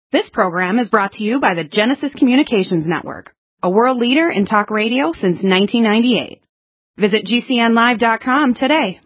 This program is brought to you by the Genesis Communications Network, a world leader in talk radio since 1998. Visit GCNlive.com today.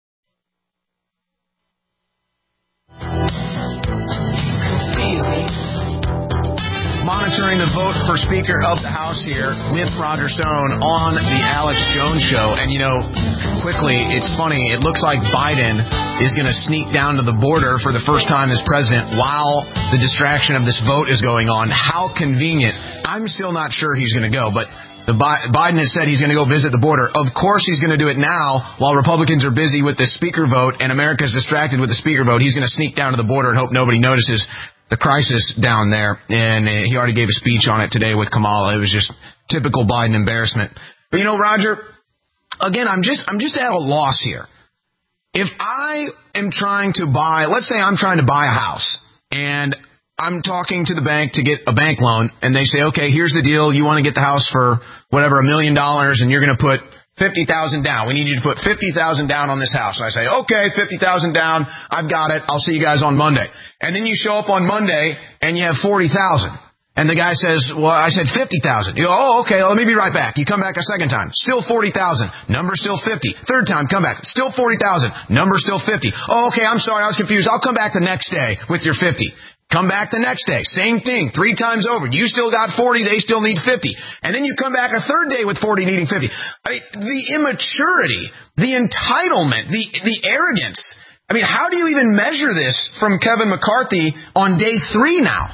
Monitoring the vote for Speaker of the House here with Roger Stone on the Alex Jones Show. And, quickly, it's funny. It looks like Biden is going to sneak down to the border for the first time as president while the distraction of this vote is going on. How convenient. I'm still not sure he's going to go, but Biden has said he's going to go visit the border. Of course he's going to do it now while Republicans are busy with the speaker vote and America's distracted with the speaker vote. He's going to sneak down to the border and hope nobody notices the crisis down there, and he already gave a speech on it today with Kamala. It was just typical Biden embarrassment. But Roger, again, I'm just at a loss here. If I am trying to buy, let's say I'm trying to buy a house, and I'm talking to the bank to get a bank loan, and they say, okay, here's the deal. You want to get the house for whatever, $1 million, and you're going to put $50,000 down. We need you to put $50,000 down on this house. And I say, okay, $50,000 down. I've got it. I'll see you guys on Monday. And then you show up on Monday and you have $40,000. And the guy says, well, I said $50,000. You go, oh, okay, let me be right back. You come back a second time. Still $40,000. Number still 50. Third time, come back. Still $40,000. Number still 50. Oh, okay, I'm sorry. I was confused. I'll come back the next day with your 50. Come back the next day. Same thing. 3 times over. You still got 40. They still need 50. And then you come back a third day with 40 needing 50. I mean, the immaturity, the entitlement, the arrogance. I mean, how do you even measure this from Kevin McCarthy on day 3 now?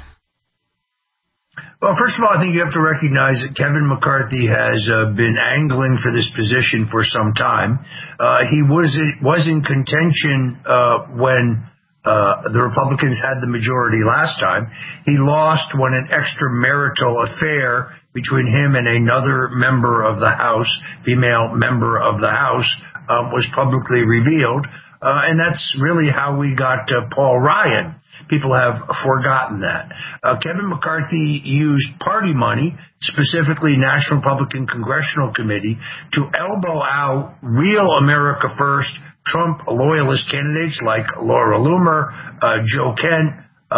Well, first of all, I think you have to recognize that Kevin McCarthy has been angling for this position for some time. He was in contention when the Republicans had the majority last time. He lost when an extramarital affair between him and another member of the House, female member of the House, was publicly revealed. And that's really how we got Paul Ryan. People have forgotten that. Kevin McCarthy used party money, specifically National Republican Congressional Committee, to elbow out real America First Trump loyalist candidates like Laura Loomer, Joe Kent,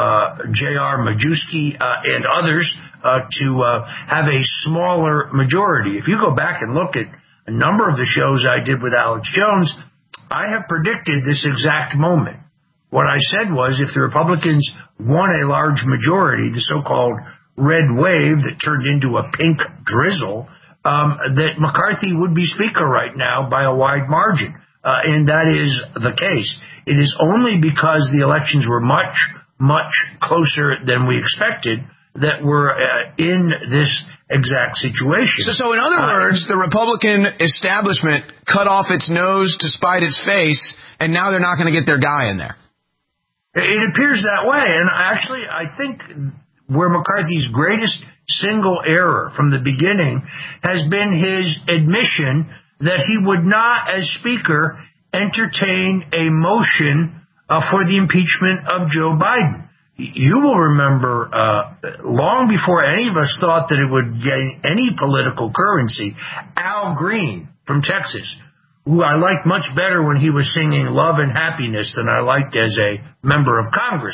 J.R. Majewski, and others to have a smaller majority. If you go back and look at a number of the shows I did with Alex Jones, I have predicted this exact moment. What I said was if the Republicans won a large majority, the so-called red wave that turned into a pink drizzle, that McCarthy would be Speaker right now by a wide margin. And that is the case. It is only because the elections were much, much closer than we expected that we're in this exact situation. So in other words, the Republican establishment cut off its nose to spite its face, and now they're not going to get their guy in there. It appears that way. And actually, I think where McCarthy's greatest single error from the beginning has been his admission that he would not, as Speaker, entertain a motion for the impeachment of Joe Biden. You will remember, long before any of us thought that it would gain any political currency, Al Green from Texas, who I liked much better when he was singing Love and Happiness than I liked as a member of Congress.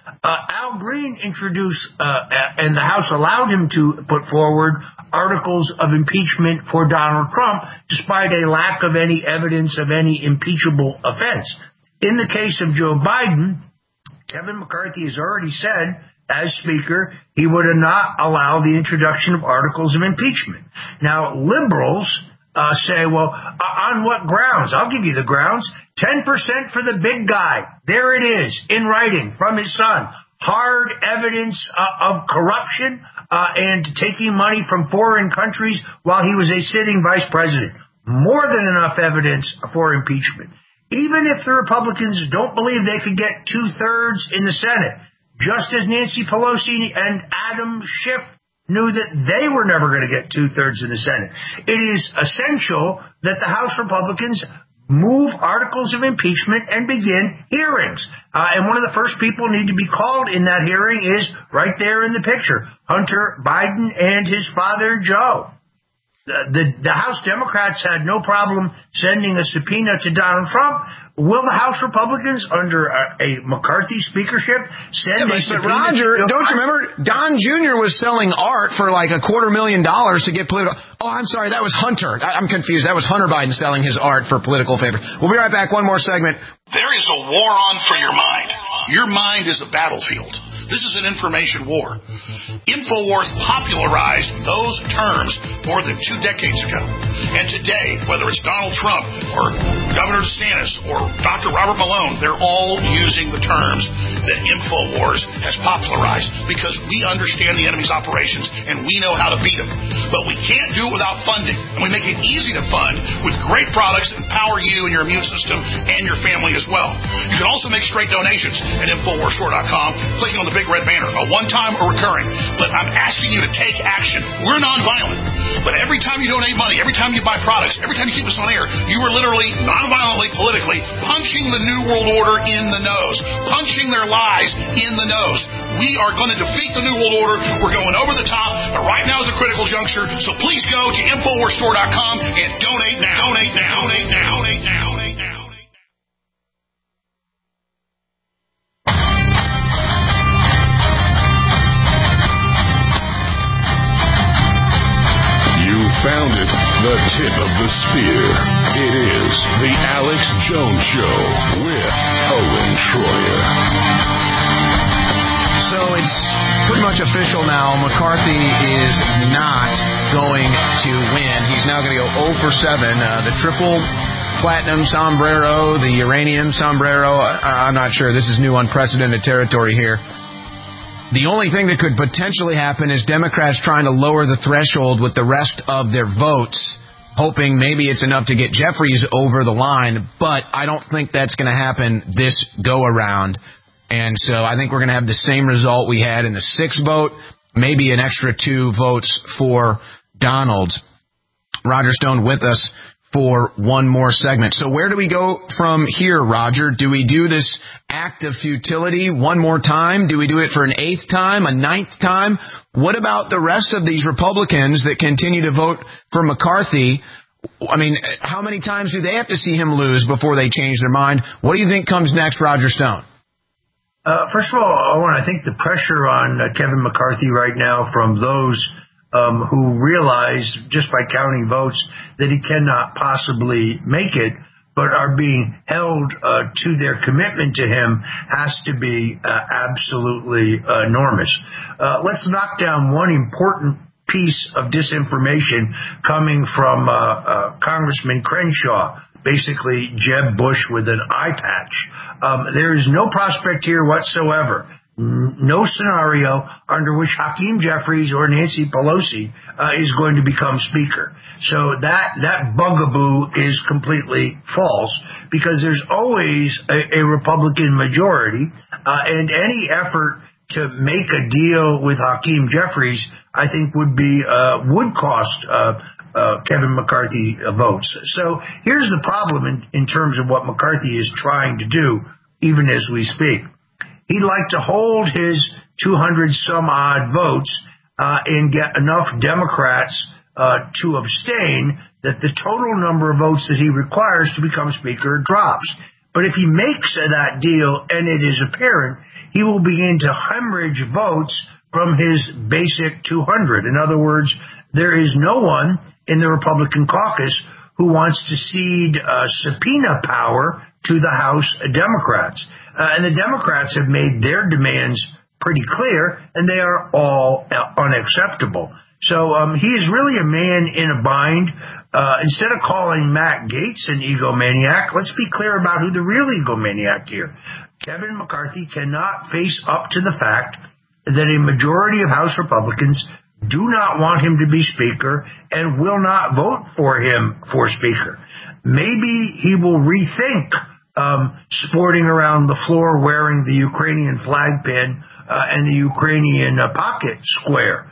Al Green introduced, and the House allowed him to put forward articles of impeachment for Donald Trump, despite a lack of any evidence of any impeachable offense. In the case of Joe Biden, Kevin McCarthy has already said, as Speaker, he would not allow the introduction of articles of impeachment. Now, liberals say, well, on what grounds? I'll give you the grounds. 10% for the big guy. There it is, in writing from his son. Hard evidence of corruption and taking money from foreign countries while he was a sitting vice president. More than enough evidence for impeachment. Even if the Republicans don't believe they could get 2/3 in the Senate, just as Nancy Pelosi and Adam Schiff knew that they were never going to get 2/3 in the Senate. It is essential that the House Republicans move articles of impeachment and begin hearings. And one of the first people need to be called in that hearing is right there in the picture, Hunter Biden and his father, Joe. The House Democrats had no problem sending a subpoena to Donald Trump, Will the House Republicans, under a McCarthy speakership, send a subpoena? But Roger, don't you remember Don Jr. was selling art for like $250,000 to get political? Oh, I'm sorry, that was Hunter. I'm confused. That was Hunter Biden selling his art for political favor. We'll be right back. One more segment. There is a war on for your mind. Your mind is a battlefield. This is an information war. InfoWars popularized those terms more than 2 decades ago. And today, whether it's Donald Trump or Governor DeSantis or Dr. Robert Malone, they're all using the terms that InfoWars has popularized because we understand the enemy's operations and we know how to beat them. But we can't do it without funding. And we make it easy to fund with great products that empower you and your immune system and your family as well. You can also make straight donations at InfoWarsStore.com, clicking on the big red banner, a one-time or recurring. But I'm asking you to take action. We're nonviolent. But every time you donate money, every time you buy products, every time you keep us on air, you are literally, nonviolently, politically, punching the New World Order in the nose, punching their lies in the nose. We are going to defeat the New World Order. We're going over the top. But right now is a critical juncture. So please go to InfoWarsStore.com and donate now. Donate now. Donate now. Donate now. Donate now. Found it, the tip of the spear. It is the Alex Jones Show with Owen Schroyer. So it's pretty much official now. McCarthy is not going to win. He's now going to go 0 for 7. The triple platinum sombrero, the uranium sombrero. I'm not sure. This is new unprecedented territory here. The only thing that could potentially happen is Democrats trying to lower the threshold with the rest of their votes, hoping maybe it's enough to get Jeffries over the line, but I don't think that's going to happen this go-around. And so I think we're going to have the same result we had in the 6th vote, maybe an extra 2 votes for Donald. Roger Stone with us for one more segment. So where do we go from here, Roger? Do we do this act of futility one more time? Do we do it for an 8th time, a 9th time? What about the rest of these Republicans that continue to vote for McCarthy? I mean, how many times do they have to see him lose before they change their mind? What do you think comes next, Roger Stone? First of all, Owen, I think the pressure on Kevin McCarthy right now from those who realize just by counting votes that he cannot possibly make it, but are being held to their commitment to him has to be absolutely enormous. Let's knock down one important piece of disinformation coming from Congressman Crenshaw, basically Jeb Bush with an eye patch. There is no prospect here whatsoever, no scenario under which Hakeem Jeffries or Nancy Pelosi is going to become Speaker. So that bugaboo is completely false because there's always a Republican majority, and any effort to make a deal with Hakeem Jeffries, I think, would cost Kevin McCarthy votes. So here's the problem in terms of what McCarthy is trying to do, even as we speak. He'd like to hold his 200-some-odd votes and get enough Democrats to abstain that the total number of votes that he requires to become Speaker drops. But if he makes that deal and it is apparent, he will begin to hemorrhage votes from his basic 200. In other words, there is no one in the Republican caucus who wants to cede subpoena power to the House Democrats. And the Democrats have made their demands pretty clear, and they are all unacceptable. So he is really a man in a bind. Instead of calling Matt Gaetz an egomaniac, let's be clear about who the real egomaniac here. Kevin McCarthy cannot face up to the fact that a majority of House Republicans do not want him to be Speaker and will not vote for him for Speaker. Maybe he will rethink sporting around the floor wearing the Ukrainian flag pin and the Ukrainian pocket square.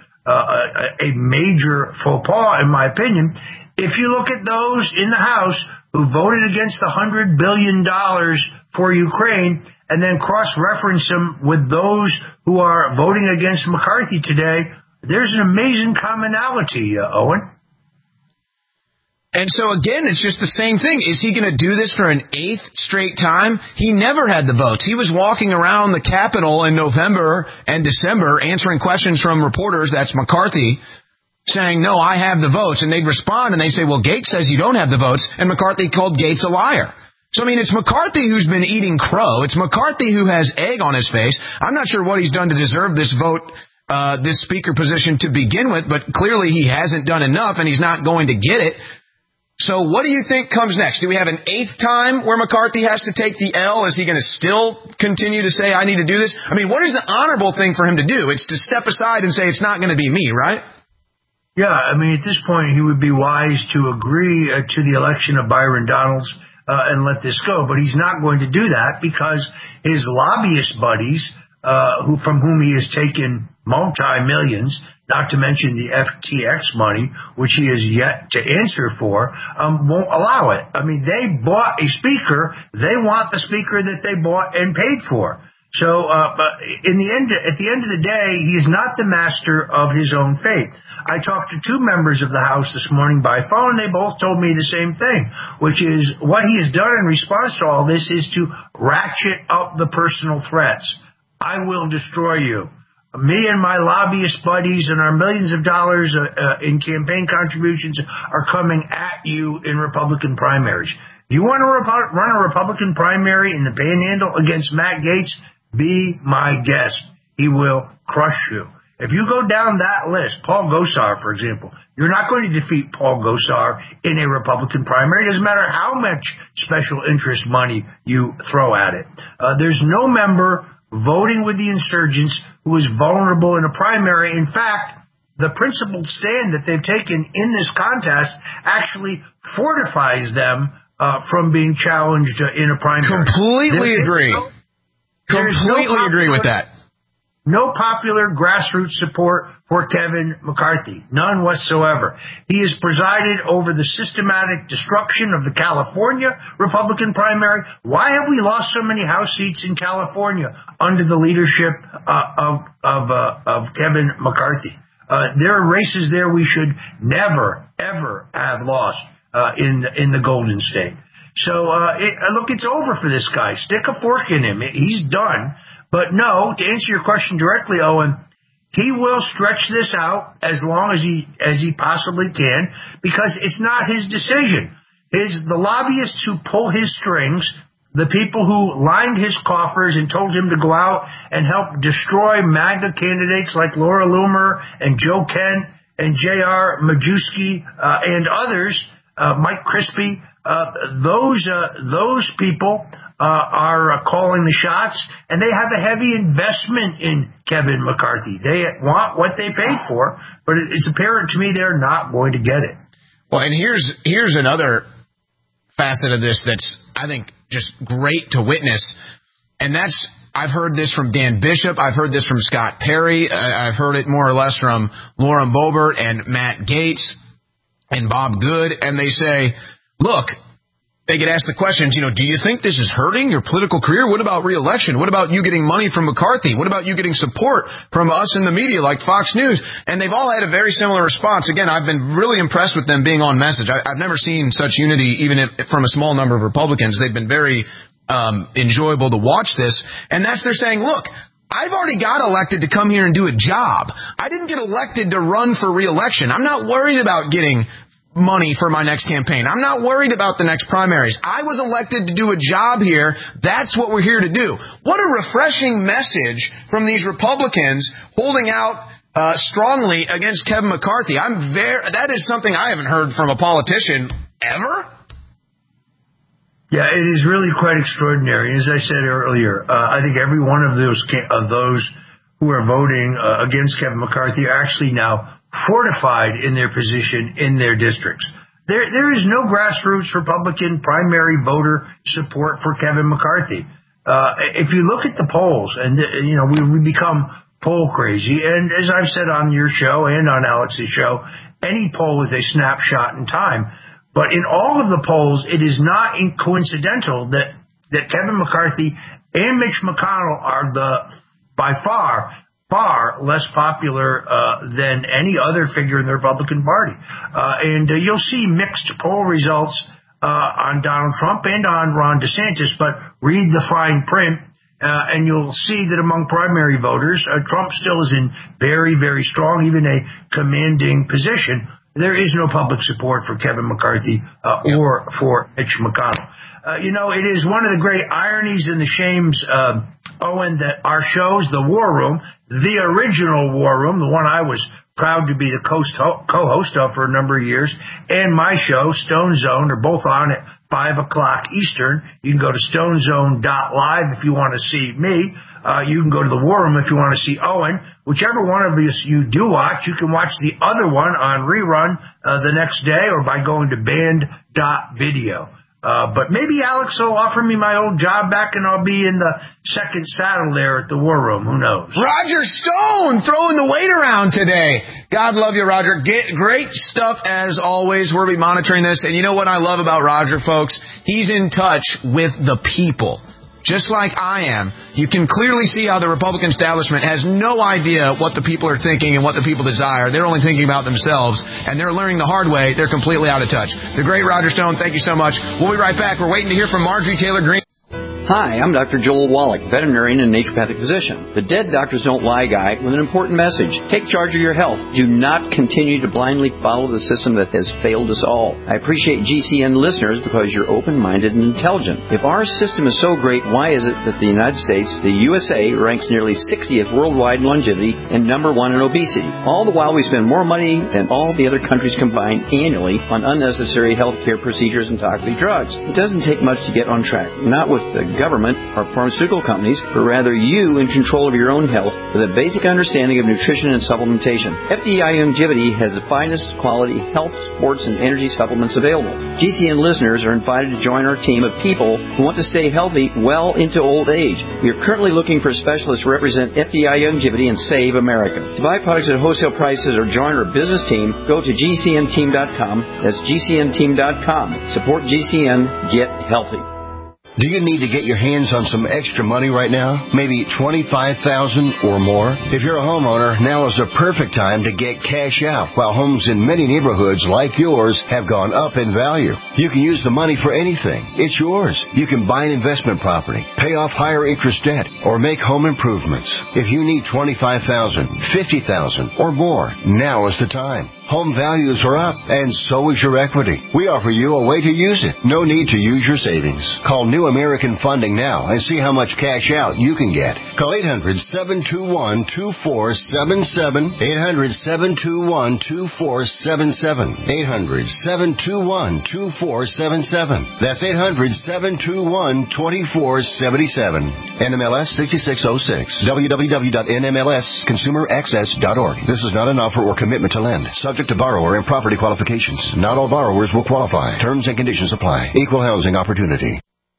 A major faux pas, in my opinion. If you look at those in the House who voted against the $100 billion for Ukraine and then cross-reference them with those who are voting against McCarthy today, there's an amazing commonality, Owen. And so, again, it's just the same thing. Is he going to do this for an 8th straight time? He never had the votes. He was walking around the Capitol in November and December answering questions from reporters, that's McCarthy, saying, no, I have the votes. And they'd respond and they'd say, well, Gates says you don't have the votes. And McCarthy called Gates a liar. So, I mean, it's McCarthy who's been eating crow. It's McCarthy who has egg on his face. I'm not sure what he's done to deserve this vote, this speaker position to begin with, but clearly he hasn't done enough and he's not going to get it. So what do you think comes next? Do we have an 8th time where McCarthy has to take the L? Is he going to still continue to say, I need to do this? I mean, what is the honorable thing for him to do? It's to step aside and say, it's not going to be me, right? Yeah, I mean, at this point, he would be wise to agree to the election of Byron Donalds and let this go. But he's not going to do that because his lobbyist buddies, from whom he has taken multi-millions, not to mention the FTX money, which he has yet to answer for, won't allow it. I mean, they bought a speaker. They want the speaker that they bought and paid for. So, at the end of the day, he is not the master of his own fate. I talked to 2 members of the House this morning by phone, and they both told me the same thing, which is what he has done in response to all this is to ratchet up the personal threats. I will destroy you. Me and my lobbyist buddies and our millions of dollars in campaign contributions are coming at you in Republican primaries. You want to run a Republican primary in the Panhandle against Matt Gaetz? Be my guest. He will crush you. If you go down that list, Paul Gosar, for example, you're not going to defeat Paul Gosar in a Republican primary. It doesn't matter how much special interest money you throw at it. There's no member voting with the insurgents who is vulnerable in a primary. In fact, the principled stand that they've taken in this contest actually fortifies them from being challenged in a primary. Completely agree with that. No popular grassroots support for Kevin McCarthy. None whatsoever. He has presided over the systematic destruction of the California Republican primary. Why have we lost so many House seats in California under the leadership of Kevin McCarthy? There are races there we should never, ever have lost in the Golden State. So, look, it's over for this guy. Stick a fork in him. He's done. But no, to answer your question directly, Owen, he will stretch this out as long as he possibly can because it's not his decision. The lobbyists who pull his strings, the people who lined his coffers and told him to go out and help destroy MAGA candidates like Laura Loomer and Joe Kent and J.R. Majewski and others, Mike Crispy, those people are calling the shots, and they have a heavy investment in Kevin McCarthy. They want what they paid for, but it's apparent to me they're not going to get it. Well, and here's another facet of this that's, I think, just great to witness, and that's, I've heard this from Dan Bishop, I've heard this from Scott Perry, I've heard it more or less from Lauren Boebert and Matt Gaetz and Bob Good, and they say, look, they get asked the questions, do you think this is hurting your political career? What about re-election? What about you getting money from McCarthy? What about you getting support from us in the media like Fox News? And they've all had a very similar response. Again, I've been really impressed with them being on message. I've never seen such unity, even from a small number of Republicans. They've been very enjoyable to watch this. And they're saying, look, I've already got elected to come here and do a job. I didn't get elected to run for re-election. I'm not worried about getting money for my next campaign. I'm not worried about the next primaries. I was elected to do a job here. That's what we're here to do. What a refreshing message from these Republicans holding out strongly against Kevin McCarthy. That is something I haven't heard from a politician ever. Yeah, it is really quite extraordinary. As I said earlier, I think every one of those who are voting against Kevin McCarthy are actually now fortified in their position in their districts. There is no grassroots Republican primary voter support for Kevin McCarthy. If you look at the polls, and we become poll crazy, and as I've said on your show and on Alex's show, any poll is a snapshot in time. But in all of the polls, it is not coincidental that Kevin McCarthy and Mitch McConnell are by far far less popular than any other figure in the Republican Party. And you'll see mixed poll results on Donald Trump and on Ron DeSantis, but read the fine print, and you'll see that among primary voters, Trump still is in very, very strong, even a commanding position. There is no public support for Kevin McCarthy or for Mitch McConnell. It is one of the great ironies and the shames, Owen, that our shows, The War Room, the original War Room, the one I was proud to be the co-host of for a number of years, and my show, Stone Zone, are both on at 5 o'clock Eastern. You can go to stonezone.live if you want to see me. You can go to The War Room if you want to see Owen. Whichever one of you do watch, you can watch the other one on rerun the next day or by going to band.video. But maybe Alex will offer me my old job back and I'll be in the second saddle there at the War Room. Who knows? Roger Stone throwing the weight around today. God love you, Roger. Great stuff as always. We'll be monitoring this. And you know what I love about Roger, folks? He's in touch with the people. Just like I am. You can clearly see how the Republican establishment has no idea what the people are thinking and what the people desire. They're only thinking about themselves, and they're learning the hard way. They're completely out of touch. The great Roger Stone, thank you so much. We'll be right back. We're waiting to hear from Marjorie Taylor Greene. Hi, I'm Dr. Joel Wallach, veterinarian and naturopathic physician. The Dead Doctors Don't Lie guy with an important message. Take charge of your health. Do not continue to blindly follow the system that has failed us all. I appreciate GCN listeners because you're open-minded and intelligent. If our system is so great, why is it that the United States, the USA, ranks nearly 60th worldwide in longevity and number 1 in obesity? All the while we spend more money than all the other countries combined annually on unnecessary healthcare procedures and toxic drugs. It doesn't take much to get on track. Not with the government or pharmaceutical companies, but rather you in control of your own health with a basic understanding of nutrition and supplementation. FDI Longevity has the finest quality health, sports, and energy supplements available. GCN listeners are invited to join our team of people who want to stay healthy well into old age. We are currently looking for specialists to represent FDI Longevity and Save America. To buy products at wholesale prices or join our business team, go to GCNteam.com. That's GCNteam.com. Support GCN. Get healthy. Do you need to get your hands on some extra money right now? Maybe $25,000 or more? If you're a homeowner, now is the perfect time to get cash out while homes in many neighborhoods like yours have gone up in value. You can use the money for anything. It's yours. You can buy an investment property, pay off higher interest debt, or make home improvements. If you need $25,000, $50,000 or more, now is the time. Home values are up, and so is your equity. We offer you a way to use it. No need to use your savings. Call New American Funding now and see how much cash out you can get. Call 800-721-2477. 800-721-2477. 800-721-2477. That's 800-721-2477. NMLS 6606. www.nmlsconsumeraccess.org. This is not an offer or commitment to lend. Subject to borrower and property qualifications. Not all borrowers will qualify. Terms and conditions apply. Equal housing opportunity.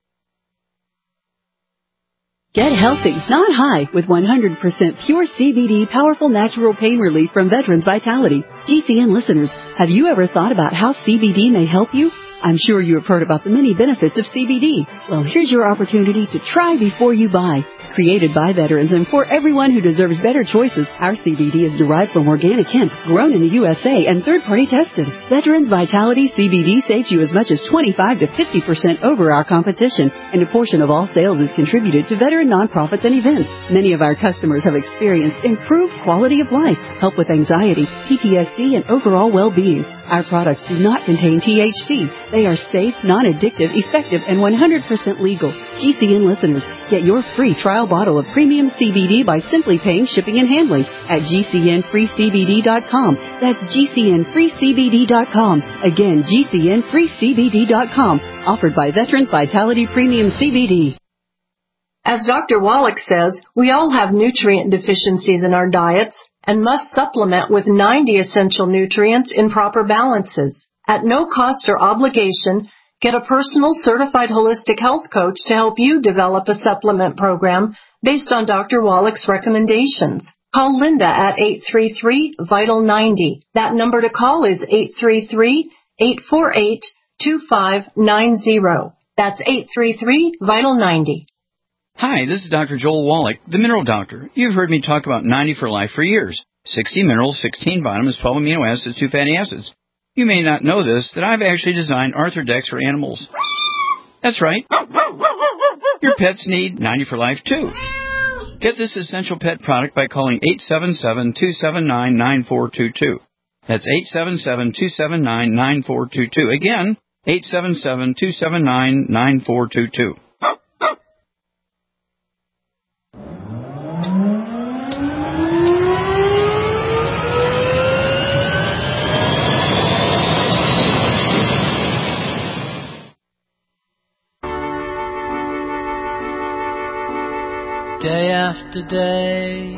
Get healthy, not high, with 100% pure CBD powerful natural pain relief from Veterans Vitality. GCN listeners, have you ever thought about how CBD may help you? I'm sure you have heard about the many benefits of CBD. Well, here's your opportunity to try before you buy. Created by veterans and for everyone who deserves better choices, our CBD is derived from organic hemp, grown in the USA, and third-party tested. Veterans Vitality CBD saves you as much as 25 to 50% over our competition, and a portion of all sales is contributed to veteran nonprofits and events. Many of our customers have experienced improved quality of life, help with anxiety, PTSD, and overall well-being. Our products do not contain THC. They are safe, non-addictive, effective, and 100% legal. GCN listeners, get your free trial bottle of premium CBD by simply paying shipping and handling at GCNFreeCBD.com. That's GCNFreeCBD.com. Again, GCNFreeCBD.com. Offered by Veterans Vitality Premium CBD. As Dr. Wallach says, we all have nutrient deficiencies in our diets and must supplement with 90 essential nutrients in proper balances. At no cost or obligation, get a personal certified holistic health coach to help you develop a supplement program based on Dr. Wallach's recommendations. Call Linda at 833-VITAL-90. That number to call is 833-848-2590. That's 833-VITAL-90. Hi, this is Dr. Joel Wallach, the Mineral Doctor. You've heard me talk about 90 for Life for years. 60 minerals, 16 vitamins, 12 amino acids, 2 fatty acids. You may not know this, that I've actually designed Arthrodex for animals. That's right. Your pets need 90 for Life, too. Get this essential pet product by calling 877-279-9422. That's 877-279-9422. Again, 877-279-9422. Day after day,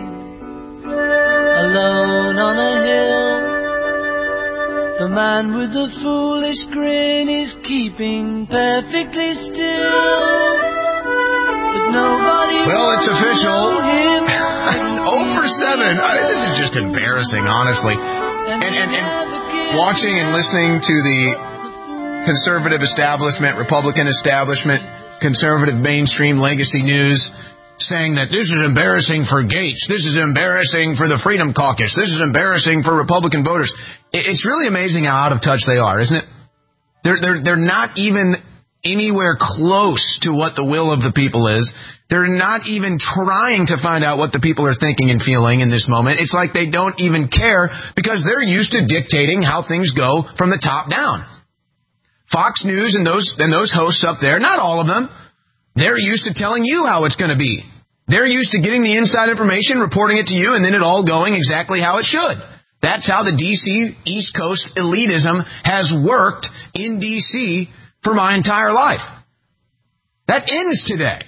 alone on a hill, the man with the foolish grin is keeping perfectly still. But nobody it's official. him. It's 0 for 7. This is just embarrassing, honestly. And watching and listening to the conservative establishment, Republican establishment, conservative mainstream legacy news saying that this is embarrassing for Gates, this is embarrassing for the Freedom Caucus, this is embarrassing for Republican voters. It's really amazing how out of touch they are, isn't it? They're not even anywhere close to what the will of the people is. They're not even trying to find out what the people are thinking and feeling in this moment. It's like they don't even care because they're used to dictating how things go from the top down. Fox News and those hosts up there, not all of them, they're used to telling you how it's going to be. They're used to getting the inside information, reporting it to you, and then it all going exactly how it should. That's how the D.C. East Coast elitism has worked in D.C. for my entire life. That ends today.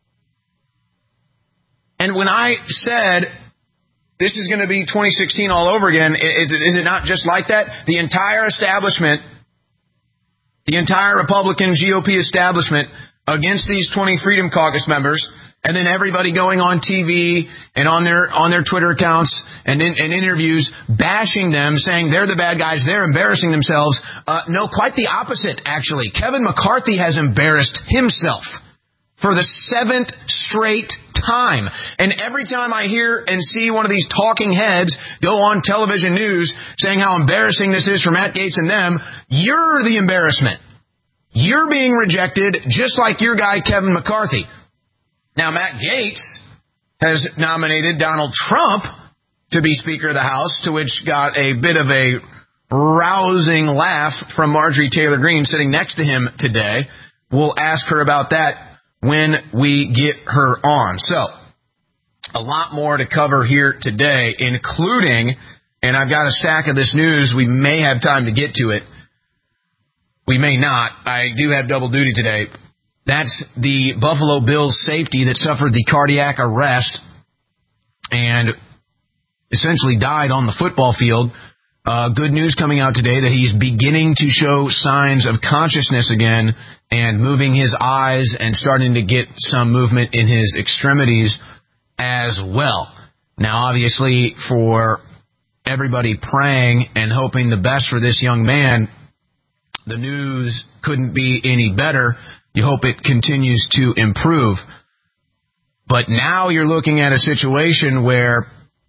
And when I said this is going to be 2016 all over again, is it not just like that? The entire establishment, the entire Republican GOP establishment against these 20 Freedom Caucus members, and then everybody going on TV and on their Twitter accounts and interviews bashing them, saying they're the bad guys, they're embarrassing themselves. No, quite the opposite, actually. Kevin McCarthy has embarrassed himself for the 7th straight time. And every time I hear and see one of these talking heads go on television news saying how embarrassing this is for Matt Gaetz and them, you're the embarrassment. You're being rejected just like your guy, Kevin McCarthy. Now, Matt Gaetz has nominated Donald Trump to be Speaker of the House, to which got a bit of a rousing laugh from Marjorie Taylor Greene sitting next to him today. We'll ask her about that when we get her on. So, a lot more to cover here today, including, and I've got a stack of this news, we may have time to get to it. We may not. I do have double duty today. That's the Buffalo Bills safety that suffered the cardiac arrest and essentially died on the football field. Good news coming out today that he's beginning to show signs of consciousness again and moving his eyes and starting to get some movement in his extremities as well. Now, obviously, for everybody praying and hoping the best for this young man, the news couldn't be any better. You hope it continues to improve. But now you're looking at a situation where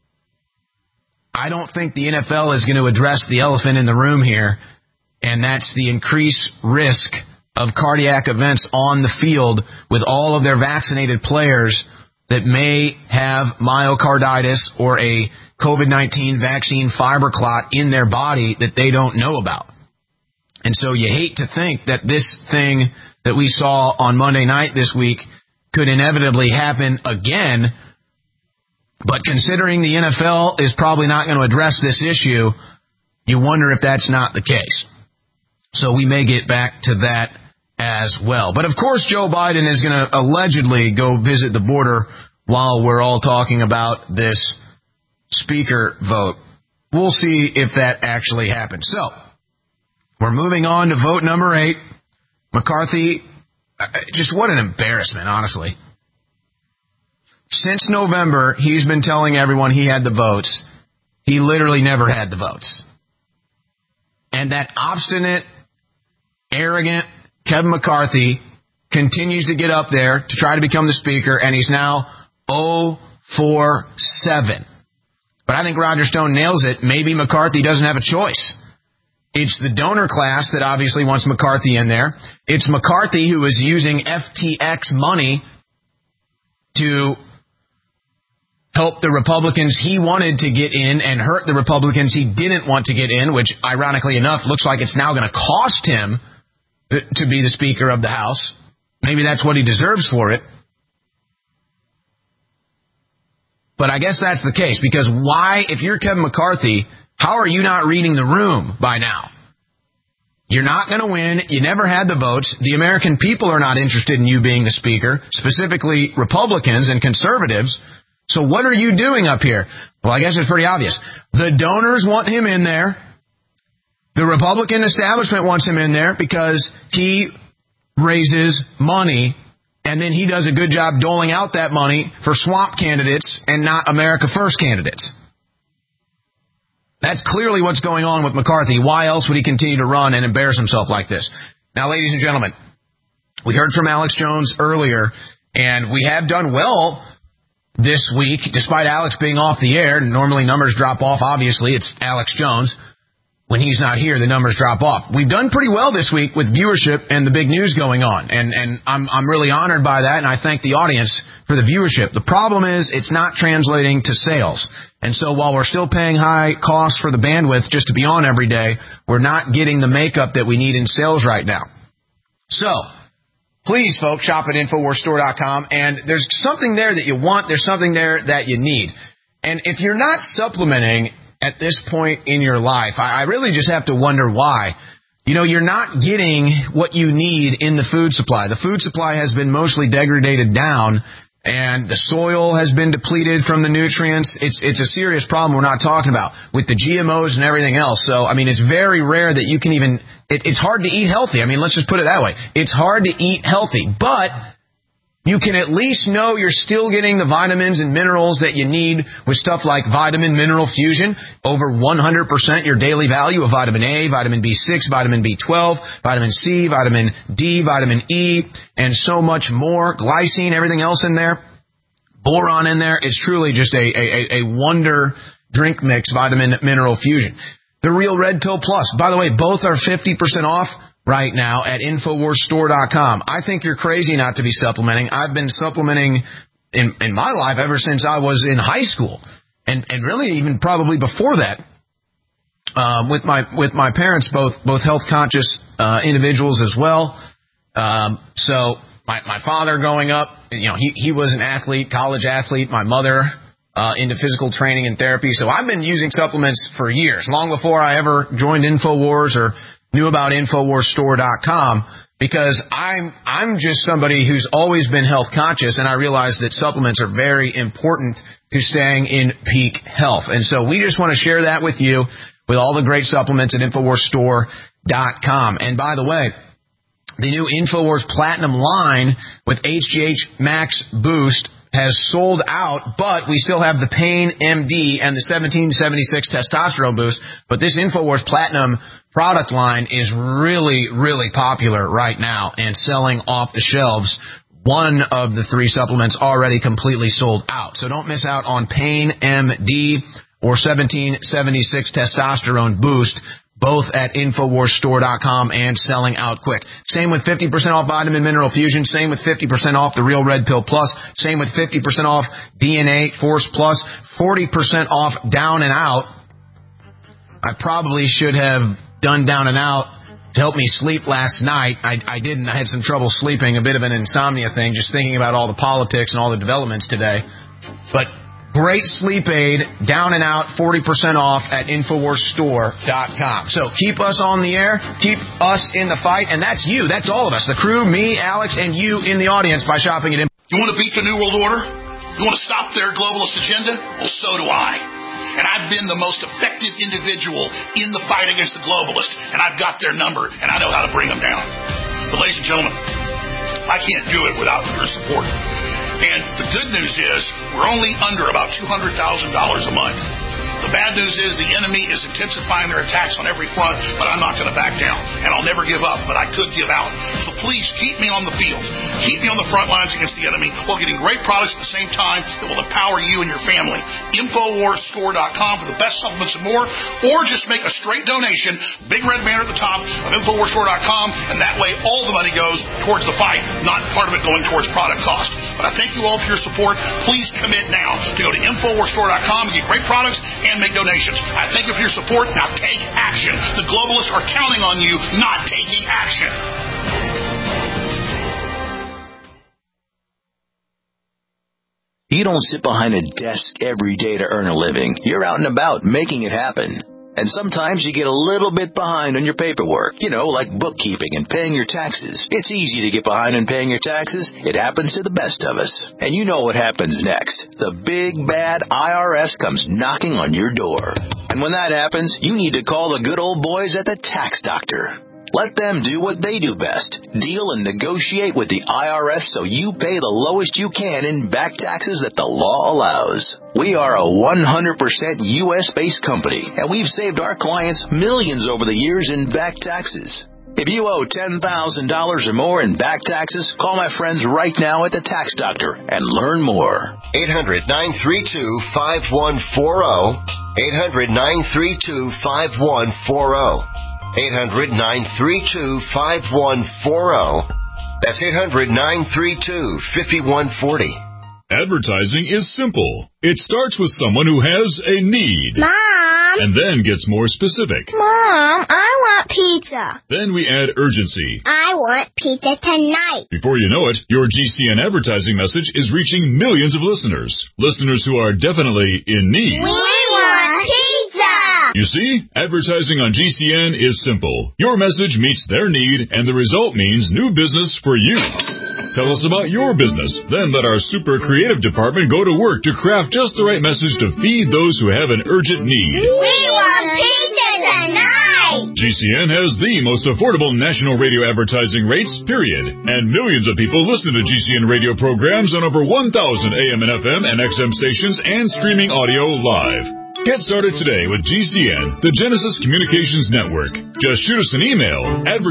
I don't think the NFL is going to address the elephant in the room here, and that's the increased risk of cardiac events on the field with all of their vaccinated players that may have myocarditis or a COVID-19 vaccine fiber clot in their body that they don't know about. And so you hate to think that this thing that we saw on Monday night this week could inevitably happen again. But considering the NFL is probably not going to address this issue, you wonder if that's not the case. So we may get back to that as well. But of course, Joe Biden is going to allegedly go visit the border while we're all talking about this speaker vote. We'll see if that actually happens. So, we're moving on to vote number 8. McCarthy, just what an embarrassment, honestly. Since November, he's been telling everyone he had the votes. He literally never had the votes. And that obstinate, arrogant Kevin McCarthy continues to get up there to try to become the speaker, and he's now 0-4-7. But I think Roger Stone nails it. Maybe McCarthy doesn't have a choice. It's the donor class that obviously wants McCarthy in there. It's McCarthy who is using FTX money to help the Republicans he wanted to get in and hurt the Republicans he didn't want to get in, which, ironically enough, looks like it's now going to cost him to be the Speaker of the House. Maybe that's what he deserves for it. But I guess that's the case, because why, if you're Kevin McCarthy, how are you not reading the room by now? You're not going to win. You never had the votes. The American people are not interested in you being the Speaker, specifically Republicans and conservatives. So what are you doing up here? Well, I guess it's pretty obvious. The donors want him in there. The Republican establishment wants him in there because he raises money, and then he does a good job doling out that money for swamp candidates and not America First candidates. That's clearly what's going on with McCarthy. Why else would he continue to run and embarrass himself like this? Now, ladies and gentlemen, we heard from Alex Jones earlier, and we have done well this week, despite Alex being off the air. Normally numbers drop off, obviously. It's Alex Jones. When he's not here, the numbers drop off. We've done pretty well this week with viewership and the big news going on, and I'm really honored by that, and I thank the audience for the viewership. The problem is it's not translating to sales. And so while we're still paying high costs for the bandwidth just to be on every day, we're not getting the makeup that we need in sales right now. So please, folks, shop at InfoWarsStore.com, and there's something there that you want. There's something there that you need. And if you're not supplementing at this point in your life, I really just have to wonder why. You know, you're not getting what you need in the food supply. The food supply has been mostly degraded down, and the soil has been depleted from the nutrients. It's a serious problem we're not talking about with the GMOs and everything else. So, I mean, it's very rare that you can even... It's hard to eat healthy. I mean, let's just put it that way. It's hard to eat healthy, but you can at least know you're still getting the vitamins and minerals that you need with stuff like Vitamin Mineral Fusion. Over 100% your daily value of vitamin A, vitamin B6, vitamin B12, vitamin C, vitamin D, vitamin E, and so much more. Glycine, everything else in there. Boron in there. It's truly just a wonder drink mix, Vitamin Mineral Fusion. The Real Red Pill Plus. By the way, both are 50% off right now at InfoWarsStore.com. I think you're crazy not to be supplementing. I've been supplementing in my life ever since I was in high school, and really even probably before that, with my parents, both health conscious individuals as well. So my father growing up, you know, he was an athlete, college athlete. My mother into physical training and therapy. So I've been using supplements for years, long before I ever joined InfoWars or knew about InfoWarsStore.com, because I'm just somebody who's always been health conscious, and I realize that supplements are very important to staying in peak health. And so we just want to share that with you with all the great supplements at InfoWarsStore.com. And by the way, the new InfoWars Platinum line with HGH Max Boost has sold out, but we still have the Pain MD and the 1776 Testosterone Boost. But this InfoWars Platinum product line is really, really popular right now and selling off the shelves. One of the three supplements already completely sold out. So don't miss out on Pain MD or 1776 Testosterone Boost, both at InfoWarsStore.com and selling out quick. Same with 50% off Vitamin Mineral Fusion. Same with 50% off the Real Red Pill Plus. Same with 50% off DNA Force Plus. 40% off Down and Out. I probably should have done Down and Out to help me sleep last night. I didn't. I had some trouble sleeping, a bit of an insomnia thing, just thinking about all the politics and all the developments today. But great sleep aid, Down and Out, 40% off at InfoWarsStore.com. So keep us on the air, keep us in the fight, and that's you. That's all of us, the crew, me, Alex, and you in the audience by shopping at You want to beat the New World Order? You want to stop their globalist agenda? Well, so do I. And I've been the most effective individual in the fight against the globalists, and I've got their number, and I know how to bring them down. But ladies and gentlemen, I can't do it without your support. And the good news is we're only under about $200,000 a month. The The bad news is the enemy is intensifying their attacks on every front, but I'm not going to back down. And I'll never give up, but I could give out. So please keep me on the field. Keep me on the front lines against the enemy while getting great products at the same time that will empower you and your family. InfoWarsStore.com for the best supplements and more, or just make a straight donation, big red banner at the top of InfoWarsStore.com, and that way all the money goes towards the fight, not part of it going towards product cost. But I thank you all for your support. Please commit now to go to InfoWarsStore.com and get great products and make donations. I thank you for your support. Now take action. The globalists are counting on you not taking action. You don't sit behind a desk every day to earn a living. You're out and about making it happen. And sometimes you get a little bit behind on your paperwork, like bookkeeping and paying your taxes. It's easy to get behind on paying your taxes. It happens to the best of us. And you know what happens next. The big, bad IRS comes knocking on your door. And when that happens, you need to call the good old boys at the Tax Doctor. Let them do what they do best. Deal and negotiate with the IRS so you pay the lowest you can in back taxes that the law allows. We are a 100% U.S.-based company, and we've saved our clients millions over the years in back taxes. If you owe $10,000 or more in back taxes, call my friends right now at the Tax Doctor and learn more. 800-932-5140. 800-932-5140. 800-932-5140. That's 800-932-5140. Advertising is simple. It starts with someone who has a need. Mom! And then gets more specific. Mom, I want pizza. Then we add urgency. I want pizza tonight. Before you know it, your GCN advertising message is reaching millions of listeners. Listeners who are definitely in need. We want pizza! You see, advertising on GCN is simple. Your message meets their need, and the result means new business for you. Tell us about your business. Then let our super creative department go to work to craft just the right message to feed those who have an urgent need. We want pizza tonight! GCN has the most affordable national radio advertising rates, period. And millions of people listen to GCN radio programs on over 1,000 AM and FM and XM stations and streaming audio live. Get started today with GCN, the Genesis Communications Network. Just shoot us an email,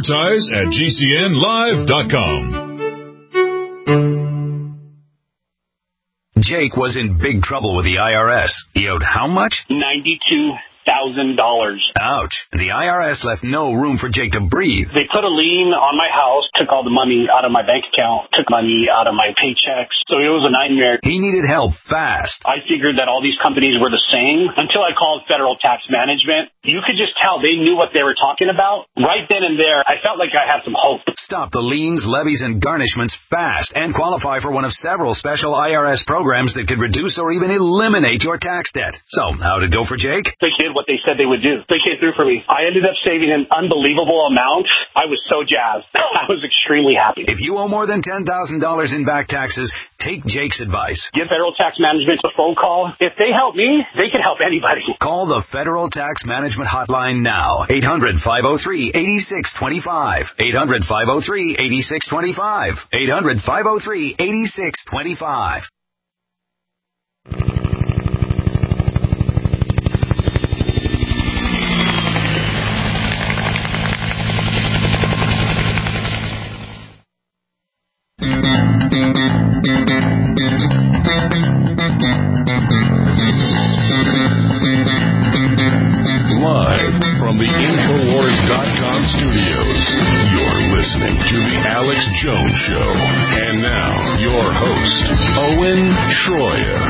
advertise@gcnlive.com. Jake was in big trouble with the IRS. He owed how much? $92,000. Ouch. The IRS left no room for Jake to breathe. They put a lien on my house, took all the money out of my bank account, took money out of my paychecks. So it was a nightmare. He needed help fast. I figured that all these companies were the same until I called Federal Tax Management. You could just tell they knew what they were talking about. Right then and there, I felt like I had some hope. Stop the liens, levies, and garnishments fast and qualify for one of several special IRS programs that could reduce or even eliminate your tax debt. So, how'd it go for Jake? They did what they said they would do. They came through for me. I ended up saving an unbelievable amount. I was so jazzed. I was extremely happy. If you owe more than $10,000 in back taxes, take Jake's advice. Give Federal Tax Management a phone call. If they help me, they can help anybody. Call the Federal Tax Management Hotline now. 800-503-8625. 800-503-8625. 800-503-8625. Live from the Infowars.com studios, you're listening to The Alex Jones Show. And now, your host, Owen Shroyer.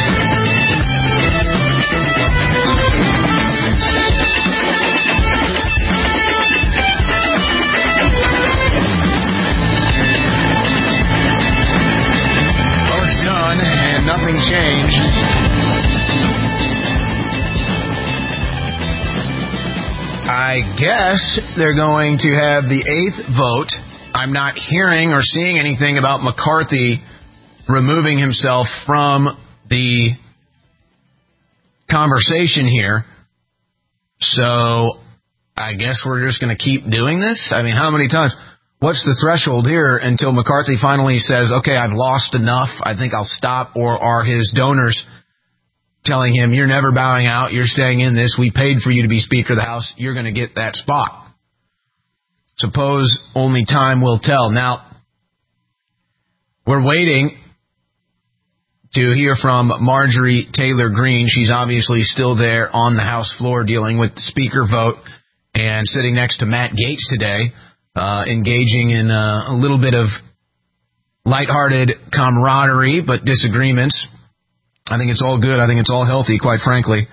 Well, it's done, and nothing changed. I guess they're going to have the 8th vote. I'm not hearing or seeing anything about McCarthy removing himself from the conversation here. So I guess we're just going to keep doing this? I mean, how many times? What's the threshold here until McCarthy finally says, okay, I've lost enough, I think I'll stop, or are his donors telling him, you're never bowing out, you're staying in this, we paid for you to be Speaker of the House, you're going to get that spot. Suppose only time will tell. Now, we're waiting to hear from Marjorie Taylor Greene. She's obviously still there on the House floor dealing with the Speaker vote and sitting next to Matt Gaetz today, engaging in a little bit of lighthearted camaraderie, but disagreements. I think it's all good. I think it's all healthy, quite frankly.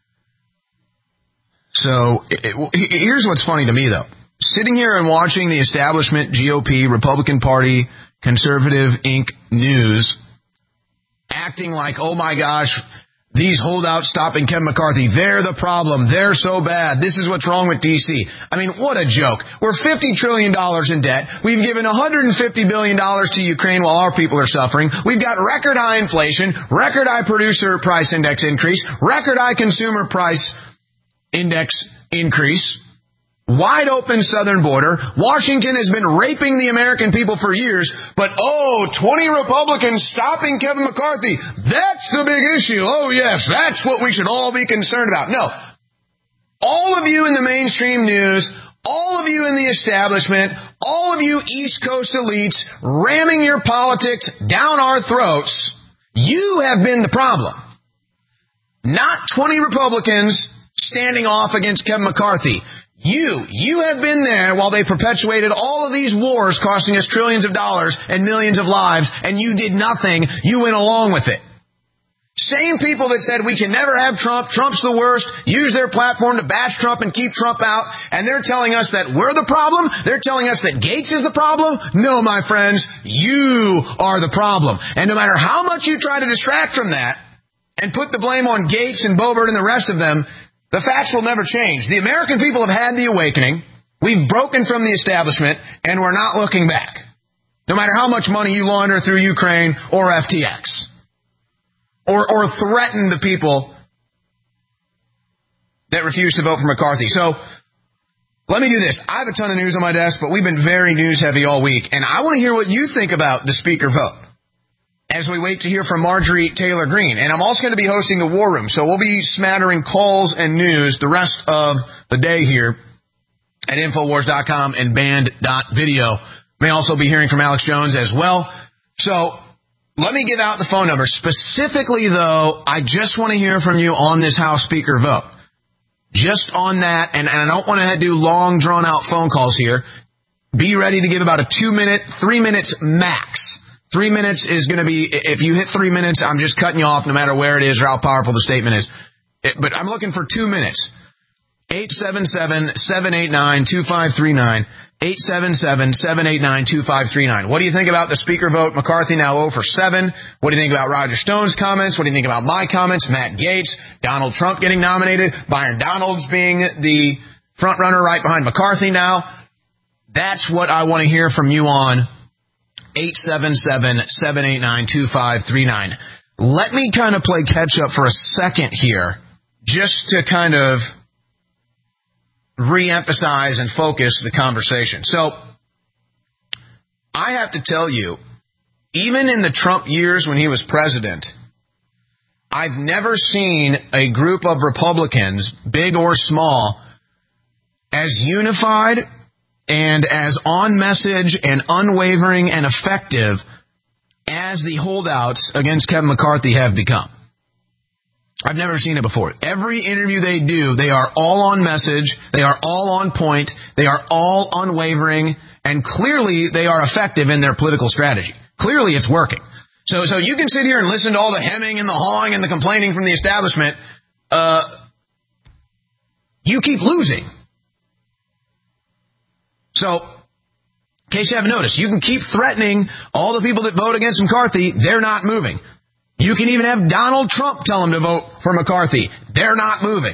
So here's what's funny to me, though. Sitting here and watching the establishment GOP, Republican Party, Conservative Inc. news, acting like, oh my gosh, these holdouts stopping Kevin McCarthy, they're the problem, they're so bad, this is what's wrong with D.C. I mean, what a joke. We're $50 trillion in debt. We've given $150 billion to Ukraine while our people are suffering. We've got record high inflation, record high producer price index increase, record high consumer price index increase, wide open southern border. Washington has been raping the American people for years, but 20 Republicans stopping Kevin McCarthy, that's the big issue. Oh yes, that's what we should all be concerned about. No. All of you in the mainstream news, all of you in the establishment, all of you East Coast elites ramming your politics down our throats, you have been the problem. Not 20 Republicans standing off against Kevin McCarthy. You have been there while they perpetuated all of these wars costing us trillions of dollars and millions of lives, and you did nothing. You went along with it. Same people that said we can never have Trump, Trump's the worst, use their platform to bash Trump and keep Trump out, and they're telling us that we're the problem? They're telling us that Gaetz is the problem? No, my friends, you are the problem. And no matter how much you try to distract from that and put the blame on Gaetz and Boebert and the rest of them, the facts will never change. The American people have had the awakening. We've broken from the establishment, and we're not looking back. No matter how much money you launder through Ukraine or FTX. Or threaten the people that refuse to vote for McCarthy. So, let me do this. I have a ton of news on my desk, but we've been very news-heavy all week, and I want to hear what you think about the Speaker vote as we wait to hear from Marjorie Taylor Greene. And I'm also going to be hosting the War Room, so we'll be smattering calls and news the rest of the day here at Infowars.com and Band.video. May also be hearing from Alex Jones as well. So let me give out the phone number. Specifically, though, I just want to hear from you on this House Speaker vote. Just on that, and I don't want to do long, drawn-out phone calls here. Be ready to give about a 2 minute, 3 minutes max. 3 minutes is going to be, if you hit 3 minutes, I'm just cutting you off no matter where it is or how powerful the statement is. But I'm looking for 2 minutes. 877-789-2539. 877-789-2539. What do you think about the Speaker vote? McCarthy now 0 for 7. What do you think about Roger Stone's comments? What do you think about my comments? Matt Gaetz, Donald Trump getting nominated, Byron Donalds being the front runner right behind McCarthy now. That's what I want to hear from you on 877-789-2539. Let me kind of play catch-up for a second here, just to kind of re-emphasize and focus the conversation. So, I have to tell you, even in the Trump years when he was president, I've never seen a group of Republicans, big or small, as unified and as on message and unwavering and effective as the holdouts against Kevin McCarthy have become. I've never seen it before. Every interview they do, they are all on message, they are all on point, they are all unwavering, and clearly they are effective in their political strategy. Clearly it's working. So you can sit here and listen to all the hemming and the hawing and the complaining from the establishment. You keep losing. So, in case you haven't noticed, you can keep threatening all the people that vote against McCarthy. They're not moving. You can even have Donald Trump tell them to vote for McCarthy. They're not moving.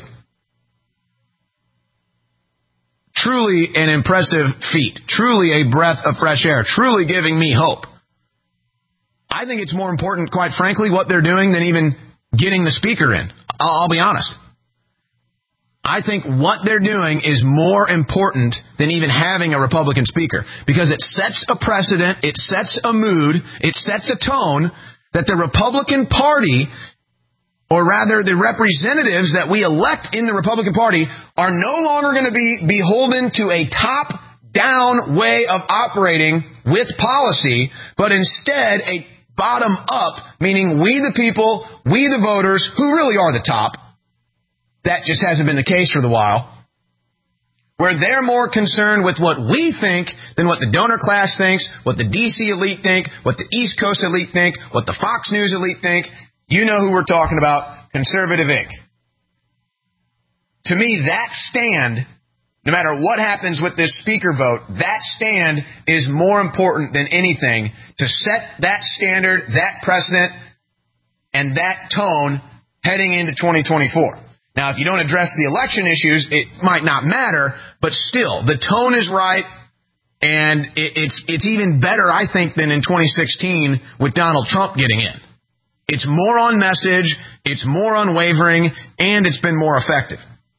Truly an impressive feat. Truly a breath of fresh air. Truly giving me hope. I think it's more important, quite frankly, what they're doing than even getting the Speaker in. I'll be honest. I think what they're doing is more important than even having a Republican Speaker, because it sets a precedent, it sets a mood, it sets a tone that the Republican Party or rather the representatives that we elect in the Republican Party, are no longer going to be beholden to a top-down way of operating with policy, but instead a bottom-up, meaning we the people, we the voters, who really are the top. That just hasn't been the case for a while. Where they're more concerned with what we think than what the donor class thinks, what the D.C. elite think, what the East Coast elite think, what the Fox News elite think. You know who we're talking about, Conservative Inc. To me, that stand, no matter what happens with this speaker vote, that stand is more important than anything to set that standard, that precedent, and that tone heading into 2024. Now, if you don't address the election issues, it might not matter, but still, the tone is right, and it's even better, I think, than in 2016 with Donald Trump getting in. It's more on message, it's more unwavering, and it's been more effective.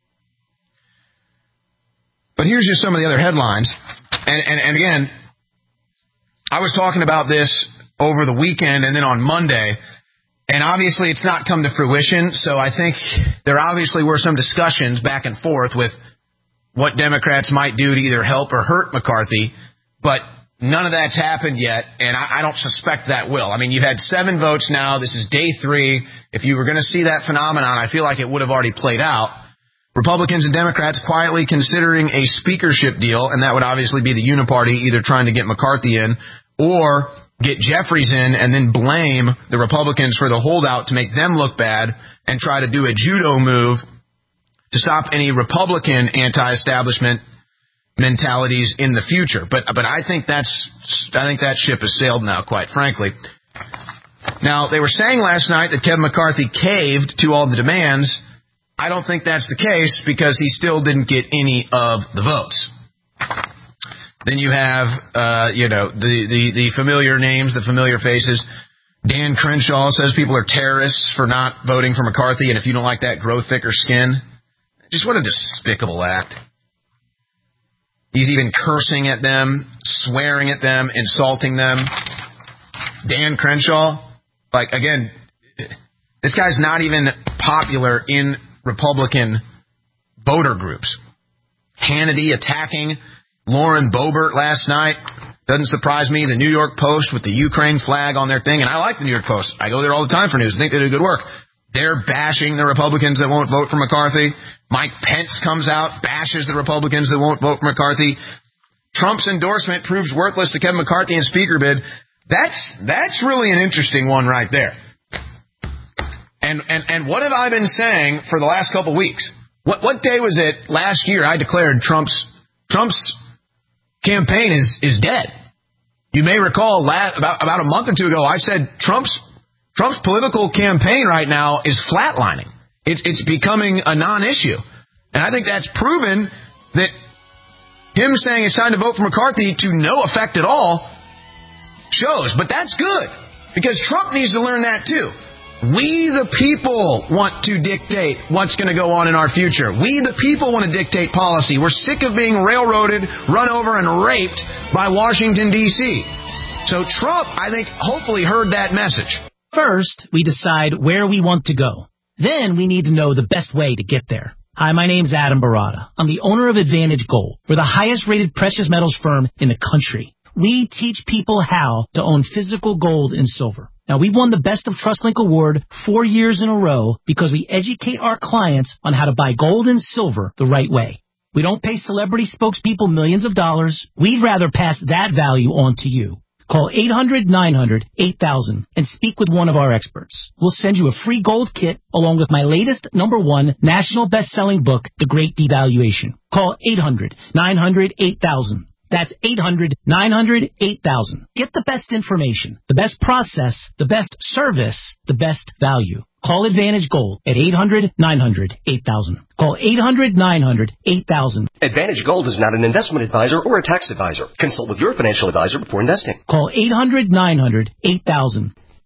But here's just some of the other headlines. And again, I was talking about this over the weekend and then on Monday. And obviously it's not come to fruition, so I think there obviously were some discussions back and forth with what Democrats might do to either help or hurt McCarthy, but none of that's happened yet, and I don't suspect that will. I mean, you've had 7 votes now. This is day 3. If you were going to see that phenomenon, I feel like it would have already played out. Republicans and Democrats quietly considering a speakership deal, and that would obviously be the uniparty either trying to get McCarthy in or get Jeffries in and then blame the Republicans for the holdout to make them look bad and try to do a judo move to stop any Republican anti-establishment mentalities in the future. But I think that ship has sailed now, quite frankly. Now, they were saying last night that Kevin McCarthy caved to all the demands. I don't think that's the case because he still didn't get any of the votes. Then you have, the familiar names, the familiar faces. Dan Crenshaw says people are terrorists for not voting for McCarthy, and if you don't like that, grow thicker skin. Just what a despicable act. He's even cursing at them, swearing at them, insulting them. Dan Crenshaw, again, this guy's not even popular in Republican voter groups. Hannity attacking Lauren Boebert last night. Doesn't surprise me. The New York Post with the Ukraine flag on their thing. And I like the New York Post. I go there all the time for news. I think they do good work. They're bashing the Republicans that won't vote for McCarthy. Mike Pence comes out, bashes the Republicans that won't vote for McCarthy. Trump's endorsement proves worthless to Kevin McCarthy in speaker bid. That's really an interesting one right there. And what have I been saying for the last couple weeks? What day was it last year I declared Trump's campaign is dead? You may recall about a month or two ago, I said Trump's political campaign right now is flatlining. It's becoming a non-issue. And I think that's proven that him saying it's time to vote for McCarthy to no effect at all shows. But that's good, because Trump needs to learn that too. We, the people, want to dictate what's going to go on in our future. We, the people, want to dictate policy. We're sick of being railroaded, run over, and raped by Washington, D.C. So Trump, I think, hopefully heard that message. First, we decide where we want to go. Then we need to know the best way to get there. Hi, my name's Adam Barada. I'm the owner of Advantage Gold. We're the highest-rated precious metals firm in the country. We teach people how to own physical gold and silver. Now, we've won the Best of TrustLink Award 4 years in a row because we educate our clients on how to buy gold and silver the right way. We don't pay celebrity spokespeople millions of dollars. We'd rather pass that value on to you. Call 800-900-8000 and speak with one of our experts. We'll send you a free gold kit along with my latest #1 national best-selling book, The Great Devaluation. Call 800-900-8000. That's 800-900-8000. Get the best information, the best process, the best service, the best value. Call Advantage Gold at 800-900-8000. Call 800-900-8000. Advantage Gold is not an investment advisor or a tax advisor. Consult with your financial advisor before investing. Call 800-900-8000.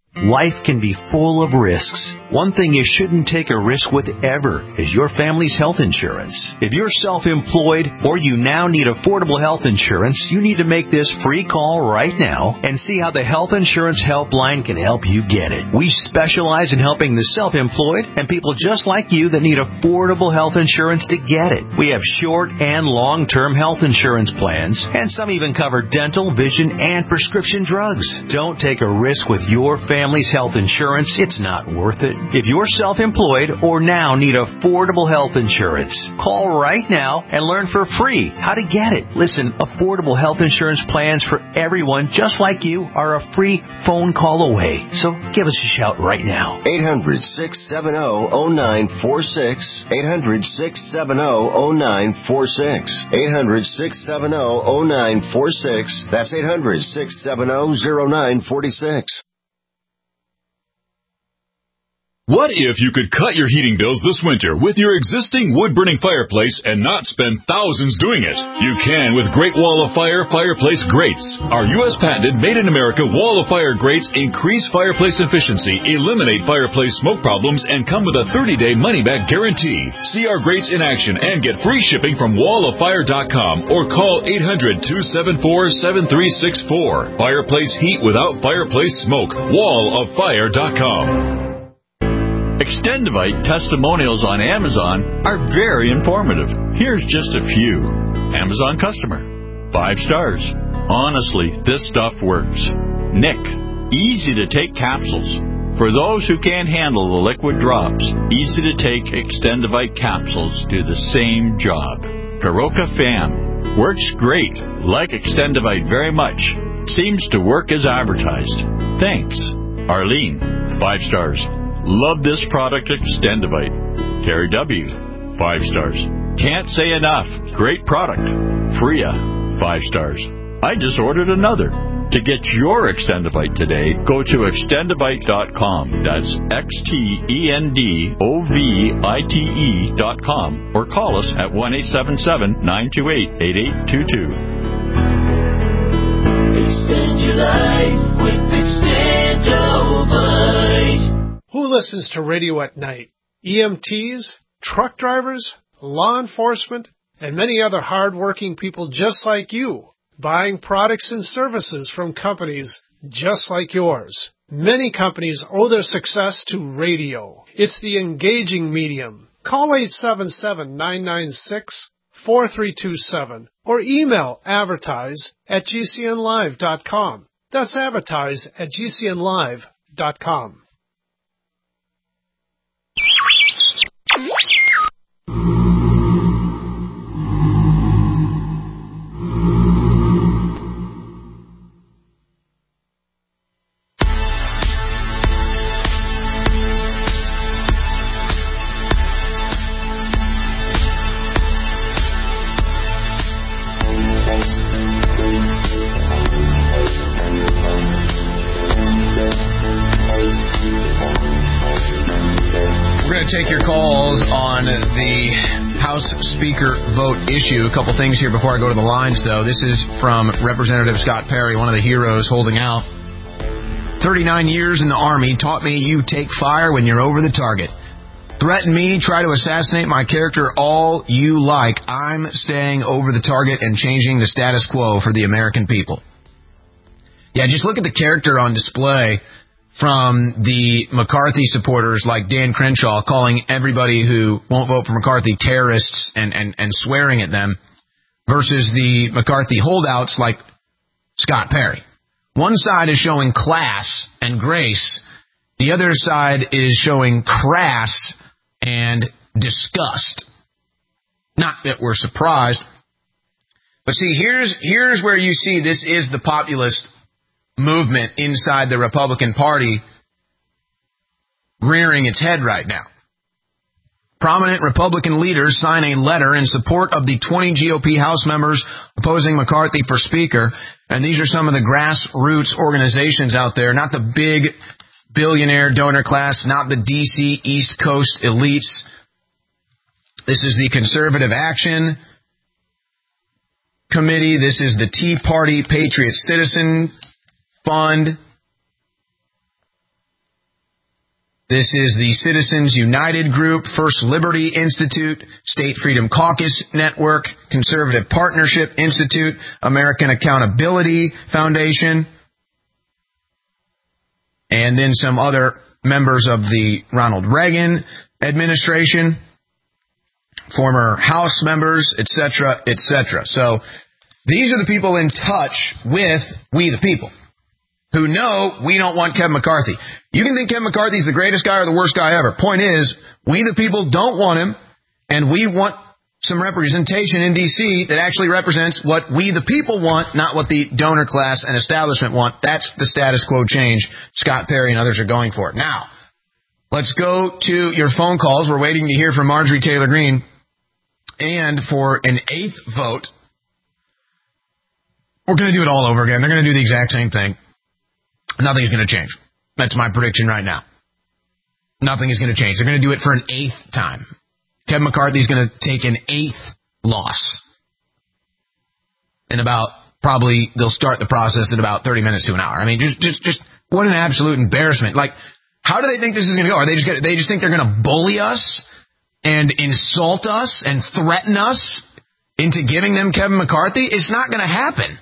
Life can be full of risks. One thing you shouldn't take a risk with ever is your family's health insurance. If you're self-employed or you now need affordable health insurance, you need to make this free call right now and see how the Health Insurance Helpline can help you get it. We specialize in helping the self-employed and people just like you that need affordable health insurance to get it. We have short and long-term health insurance plans, and some even cover dental, vision, and prescription drugs. Don't take a risk with your family's health insurance. It's not worth it. If you're self-employed or now need affordable health insurance, call right now and learn for free how to get it. Listen, affordable health insurance plans for everyone just like you are a free phone call away. So give us a shout right now. 800-670-0946. 800-670-0946. 800-670-0946. That's 800-670-0946. What if you could cut your heating bills this winter with your existing wood-burning fireplace and not spend thousands doing it? You can with Great Wall of Fire fireplace grates. Our U.S. patented made-in-America Wall of Fire grates increase fireplace efficiency, eliminate fireplace smoke problems, and come with a 30-day money-back guarantee. See our grates in action and get free shipping from walloffire.com or call 800-274-7364. Fireplace heat without fireplace smoke. walloffire.com. Extendivite testimonials on Amazon are very informative. Here's just a few. Amazon customer. 5 stars. Honestly, this stuff works. Nick. Easy to take capsules. For those who can't handle the liquid drops, easy to take Extendivite capsules do the same job. Karoka Fam. Works great. Like Extendivite very much. Seems to work as advertised. Thanks. Arlene. 5 stars. Love this product, Extendivite. Terry W. 5 stars. Can't say enough. Great product. Freya. 5 stars. I just ordered another. To get your Extendivite today, go to extendivite.com. That's XTENDOVITE.com. Or call us at 1-877-928-8822. Extend your life with Extendovite. Who listens to radio at night? EMTs, truck drivers, law enforcement, and many other hard-working people just like you, buying products and services from companies just like yours. Many companies owe their success to radio. It's the engaging medium. Call 877-996-4327 or email advertise@gcnlive.com. That's advertise@gcnlive.com. Take your calls on the House Speaker vote issue. A couple things here before I go to the lines, though. This is from Representative Scott Perry, one of the heroes holding out. 39 years in the Army taught me you take fire when you're over the target. Threaten me, try to assassinate my character all you like. I'm staying over the target and changing the status quo for the American people. Yeah, just look at the character on display from the McCarthy supporters like Dan Crenshaw calling everybody who won't vote for McCarthy terrorists and swearing at them versus the McCarthy holdouts like Scott Perry. One side is showing class and grace. The other side is showing crass and disgust. Not that we're surprised. But see, here's where you see this is the populist movement inside the Republican Party rearing its head right now. Prominent Republican leaders sign a letter in support of the 20 GOP House members opposing McCarthy for Speaker. And these are some of the grassroots organizations out there, not the big billionaire donor class, not the D.C. East Coast elites. This is the Conservative Action Committee. This is the Tea Party Patriot Citizen Fund. This is the Citizens United Group, First Liberty Institute, State Freedom Caucus Network, Conservative Partnership Institute, American Accountability Foundation, and then some other members of the Ronald Reagan administration, former House members, etc., etc. So these are the people in touch with we the people, who know we don't want Kevin McCarthy. You can think Kevin McCarthy is the greatest guy or the worst guy ever. Point is, we the people don't want him, and we want some representation in D.C. that actually represents what we the people want, not what the donor class and establishment want. That's the status quo change Scott Perry and others are going for. Now, let's go to your phone calls. We're waiting to hear from Marjorie Taylor Greene. And for an 8th vote, we're going to do it all over again. They're going to do the exact same thing. Nothing's going to change. That's my prediction right now. Nothing is going to change. They're going to do it for an 8th time. Kevin McCarthy's going to take an 8th loss. In about, probably, they'll start the process in about 30 minutes to an hour. I mean, just what an absolute embarrassment. Like, how do they think this is going to go? Are they just think they're going to bully us and insult us and threaten us into giving them Kevin McCarthy? It's not going to happen.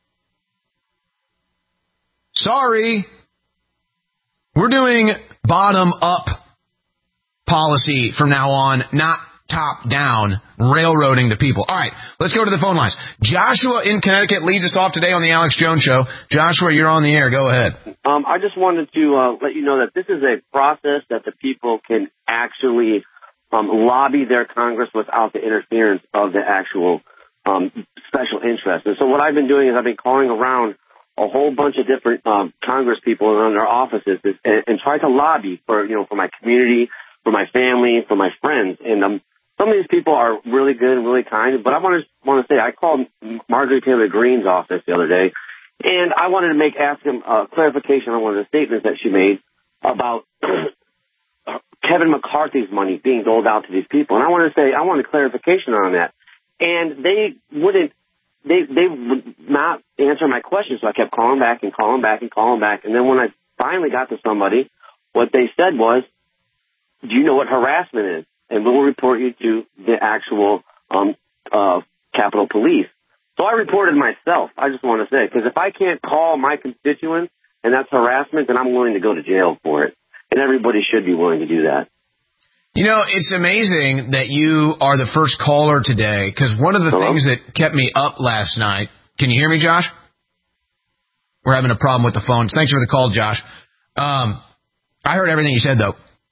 Sorry. We're doing bottom-up policy from now on, not top-down railroading the people. All right, let's go to the phone lines. Joshua in Connecticut leads us off today on the Alex Jones Show. Joshua, you're on the air. Go ahead. I just wanted to let you know that this is a process that the people can actually lobby their Congress without the interference of the actual special interest. And so what I've been doing is I've been calling around a whole bunch of different Congress people in their offices and try to lobby for my community, for my family, for my friends. And some of these people are really good and really kind. But I want to say I called Marjorie Taylor Greene's office the other day, and I wanted to ask him clarification on one of the statements that she made about Kevin McCarthy's money being doled out to these people. And I wanted clarification on that. And they would not answer my question, so I kept calling back. And then when I finally got to somebody, what they said was, do you know what harassment is? And we'll report you to the actual Capitol Police. So I reported myself, I just want to say, because if I can't call my constituents and that's harassment, then I'm willing to go to jail for it. And everybody should be willing to do that. You know, it's amazing that you are the first caller today, because one of the things that kept me up last night, can you hear me, Josh? We're having a problem with the phones. Thanks for the call, Josh. I heard everything you said, though.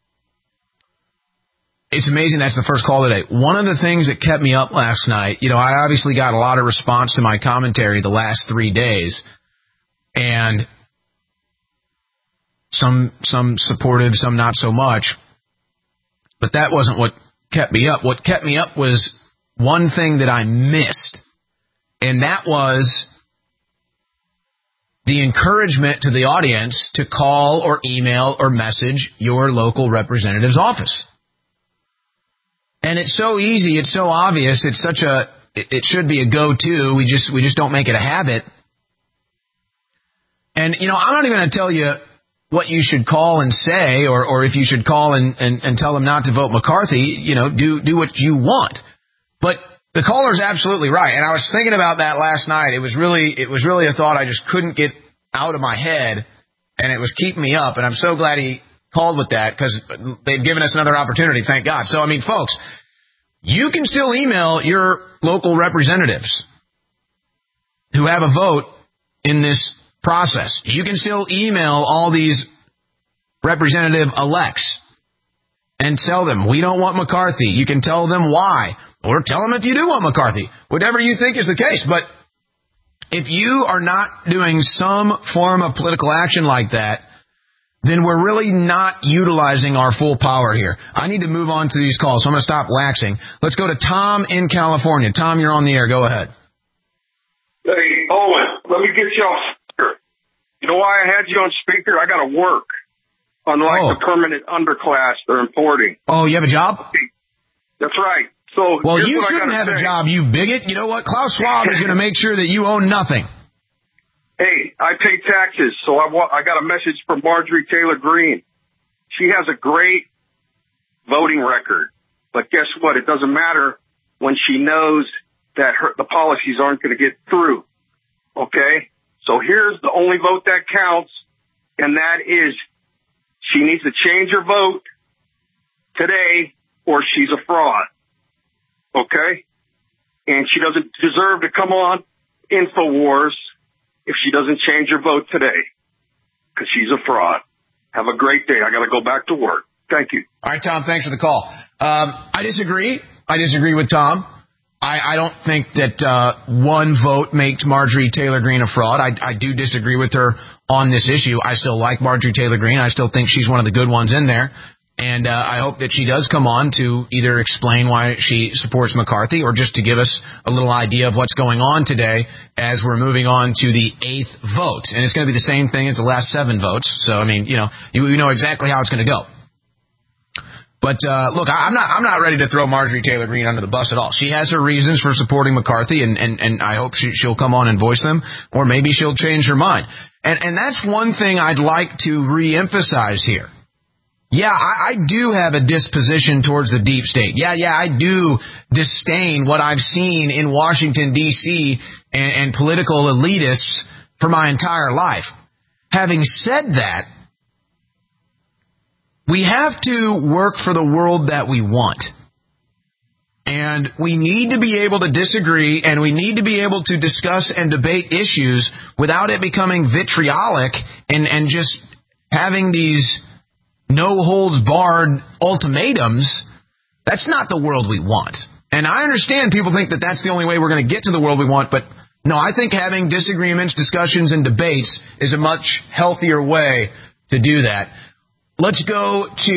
It's amazing that's the first call today. One of the things that kept me up last night, I obviously got a lot of response to my commentary the last 3 days, and some supportive, some not so much. But that wasn't what kept me up. What kept me up was one thing that I missed, and that was the encouragement to the audience to call or email or message your local representative's office. And it's so easy, it's so obvious, it should be a go-to. We just don't make it a habit. And, I'm not even going to tell you what you should call and say, or if you should call and tell them not to vote McCarthy, do what you want. But the caller's absolutely right. And I was thinking about that last night. It was really a thought I just couldn't get out of my head, and it was keeping me up. And I'm so glad he called with that, because they've given us another opportunity, thank God. So, folks, you can still email your local representatives who have a vote in this process. You can still email all these representative elects and tell them, we don't want McCarthy. You can tell them why, or tell them if you do want McCarthy, whatever you think is the case. But if you are not doing some form of political action like that, then we're really not utilizing our full power here. I need to move on to these calls, so I'm going to stop waxing. Let's go to Tom in California. Tom, you're on the air. Go ahead. Hey, Owen, let me get you off speaker. You know why I had you on speaker? I got to work, unlike the permanent underclass they're importing. Oh, you have a job? That's right. So, well, you shouldn't have a job, you bigot. You know what? Klaus Schwab is going to make sure that you own nothing. Hey, I pay taxes, so I got a message from Marjorie Taylor Greene. She has a great voting record. But guess what? It doesn't matter when she knows that the policies aren't going to get through. Okay? So here's the only vote that counts, and that is she needs to change her vote today or she's a fraud. Okay? And she doesn't deserve to come on InfoWars if she doesn't change her vote today, because she's a fraud. Have a great day. I got to go back to work. Thank you. All right, Tom, thanks for the call. I disagree. I disagree with Tom. I don't think that one vote makes Marjorie Taylor Greene a fraud. I do disagree with her on this issue. I still like Marjorie Taylor Greene. I still think she's one of the good ones in there. And I hope that she does come on to either explain why she supports McCarthy or just to give us a little idea of what's going on today as we're moving on to the 8th vote. And it's going to be the same thing as the last 7 votes. So, I mean, you know exactly how it's going to go. But, look, I'm not ready to throw Marjorie Taylor Greene under the bus at all. She has her reasons for supporting McCarthy, and I hope she'll come on and voice them, or maybe she'll change her mind. And that's one thing I'd like to reemphasize here. Yeah, I do have a disposition towards the deep state. Yeah, I do disdain what I've seen in Washington, D.C. and political elitists for my entire life. Having said that, we have to work for the world that we want. And we need to be able to disagree, and we need to be able to discuss and debate issues without it becoming vitriolic and just having these no-holds-barred ultimatums. That's not the world we want. And I understand people think that that's the only way we're going to get to the world we want, but no, I think having disagreements, discussions, and debates is a much healthier way to do that. Let's go to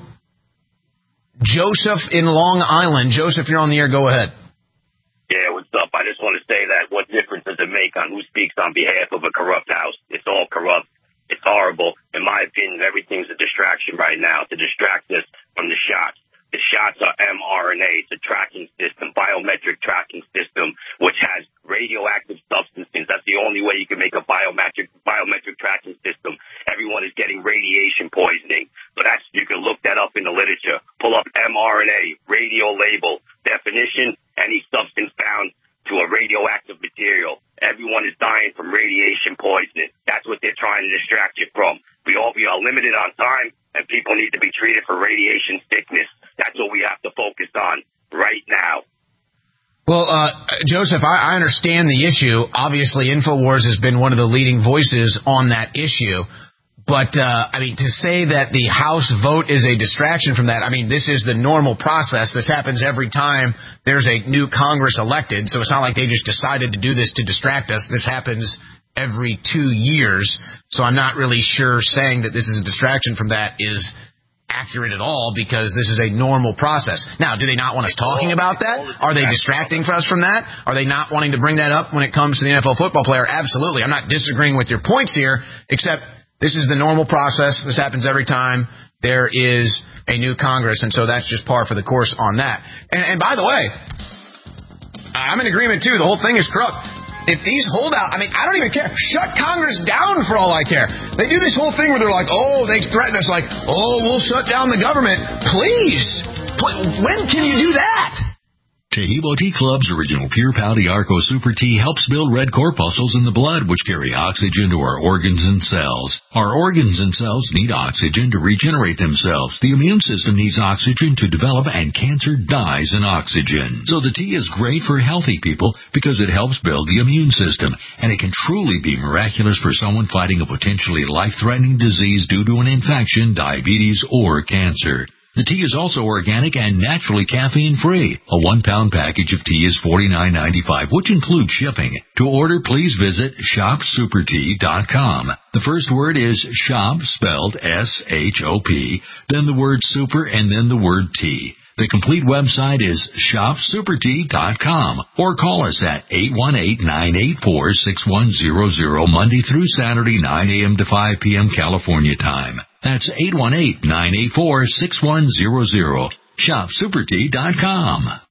Joseph in Long Island. Joseph, you're on the air. Go ahead. Yeah, what's up? I just want to say that what difference does it make on who speaks on behalf of a corrupt house? It's all corrupt. It's horrible. In my opinion, everything's a distraction right now to distract us from the shots. The shots are mRNA. It's a tracking system, biometric tracking system, which has radioactive substances. That's the only way you can make a biometric tracking system. Everyone is getting radiation poisoning. So you can look that up in the literature. Pull up mRNA, radio label, definition, any substance found to a radioactive material. Everyone is dying from radiation poisoning. That's what they're trying to distract you from. We are limited on time, and people need to be treated for radiation sickness. That's what we have to focus on right now. Well, Joseph, I understand the issue. Obviously, InfoWars has been one of the leading voices on that issue. But, to say that the House vote is a distraction from that, this is the normal process. This happens every time there's a new Congress elected, so it's not like they just decided to do this to distract us. This happens every 2 years, so I'm not really sure saying that this is a distraction from that is accurate at all, because this is a normal process. Now, do they not want us talking about that? Are they distracting us from that? Are they not wanting to bring that up when it comes to the NFL football player? Absolutely. I'm not disagreeing with your points here, except this is the normal process. This happens every time there is a new Congress, and so that's just par for the course on that. And by the way, I'm in agreement, too. The whole thing is corrupt. If these holdouts, I don't even care. Shut Congress down for all I care. They do this whole thing where they're like, they threaten us like, we'll shut down the government. Please. When can you do that? Tahibo Tea Club's original Pure Pouty Arco Super Tea helps build red corpuscles in the blood, which carry oxygen to our organs and cells. Our organs and cells need oxygen to regenerate themselves. The immune system needs oxygen to develop, and cancer dies in oxygen. So the tea is great for healthy people because it helps build the immune system, and it can truly be miraculous for someone fighting a potentially life-threatening disease due to an infection, diabetes, or cancer. The tea is also organic and naturally caffeine-free. A 1-pound package of tea is $49.95, which includes shipping. To order, please visit shopsupertea.com. The first word is shop, spelled S-H-O-P, then the word super, and then the word tea. The complete website is shopsupertea.com, or call us at 818-984-6100 Monday through Saturday, 9 a.m. to 5 p.m. California time. That's 818-984-6100. Shopsupertea.com.